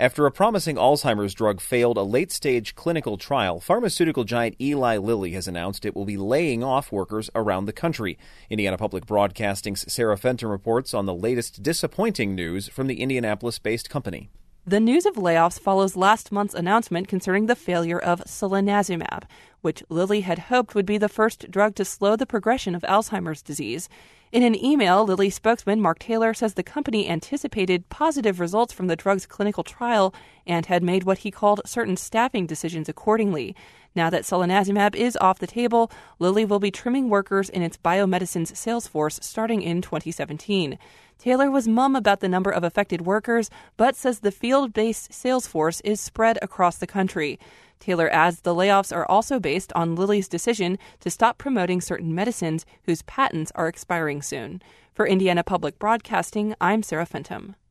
After a promising Alzheimer's drug failed a late-stage clinical trial, pharmaceutical giant Eli Lilly has announced it will be laying off workers around the country. Indiana Public Broadcasting's Sarah Fenton reports on the latest disappointing news from the Indianapolis-based company. The news of layoffs follows last month's announcement concerning the failure of solanezumab, which Lilly had hoped would be the first drug to slow the progression of Alzheimer's disease. In an email, Lilly spokesman Mark Taylor says the company anticipated positive results from the drug's clinical trial and had made what he called certain staffing decisions accordingly. Now that solanezumab is off the table, Lilly will be trimming workers in its biomedicines sales force starting in 2017. Taylor was mum about the number of affected workers, but says the field-based sales force is spread across the country. Taylor adds the layoffs are also based on Lilly's decision to stop promoting certain medicines whose patents are expiring soon. For Indiana Public Broadcasting, I'm Sarah Fenton.